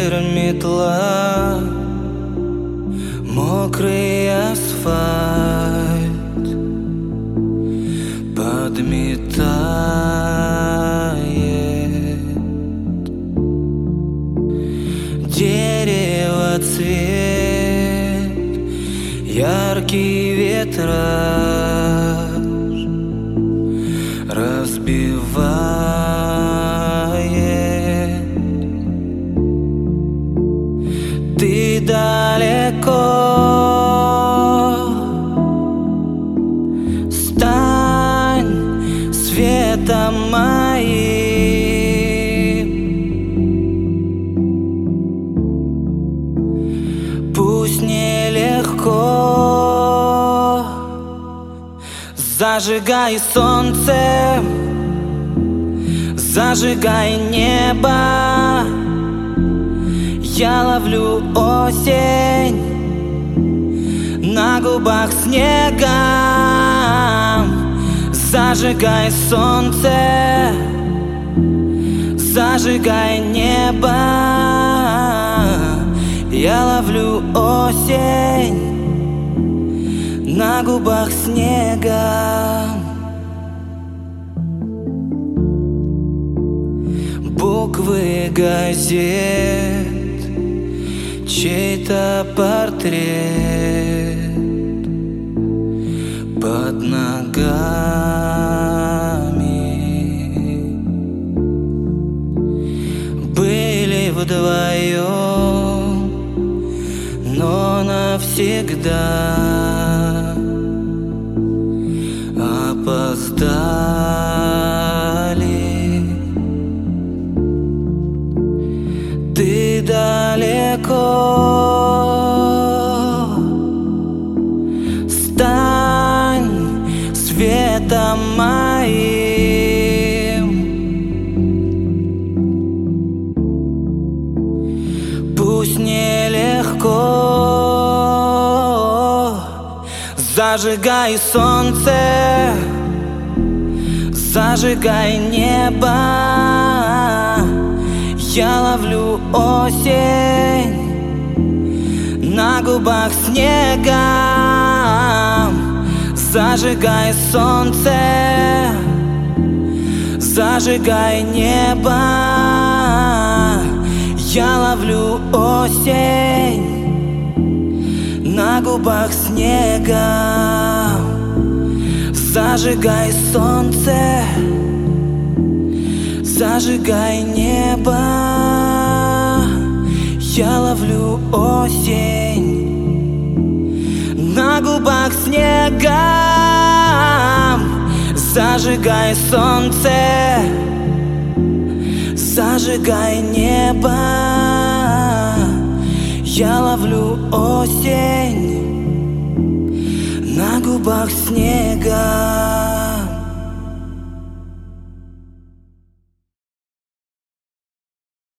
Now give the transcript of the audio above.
ветер, метла, мокрый асфальт подметает. Дерево цвет, яркий ветраж разбивает. Ты далеко, стань светом моим. Пусть нелегко, зажигай солнце, зажигай небо. Я ловлю осень на губах снегом. Зажигай солнце, зажигай небо. Я ловлю осень на губах снегом. Буквы газет, чей-то портрет под ногами. Были вдвоем, но навсегда опоздали. Ты далеко, стань светом моим. Пусть нелегко, зажигай солнце, зажигай небо. Я ловлю осень на губах снегом. Зажигай солнце, зажигай небо. Я ловлю осень на губах снегом. Зажигай солнце, зажигай небо. Я ловлю осень на губах снегом. Зажигай солнце, зажигай небо. Я ловлю осень на губах снега.